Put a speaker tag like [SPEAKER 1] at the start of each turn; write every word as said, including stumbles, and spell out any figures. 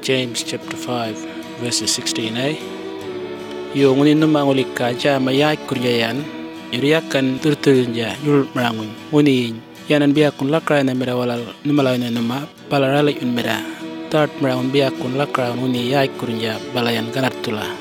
[SPEAKER 1] James chapter five, verses sixteen a. Yo nguni numa ngulika jama ya kuryayan yuriyakan turturnya yul merangun nguni yanan biakun lakra na mera walal numala na numa palarala un mera tart merangun biakun lakra nguni ya kurnya balayan ganartula